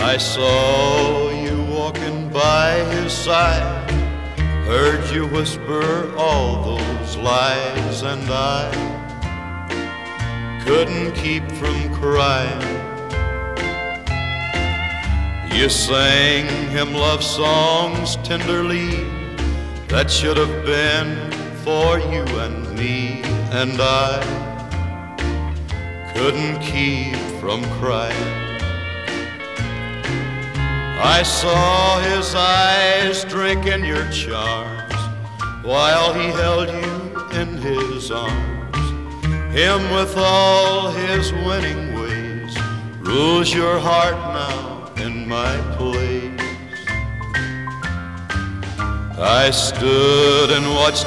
I saw you walking by his side, heard you whisper all those lies, and I couldn't keep from crying. You sang him love songs tenderly that should have been for you and me, and I couldn't keep from crying. I saw his eyes drinking your charms while he held you in his arms. Him with all his winning ways rules your heart now in my place. I stood and watched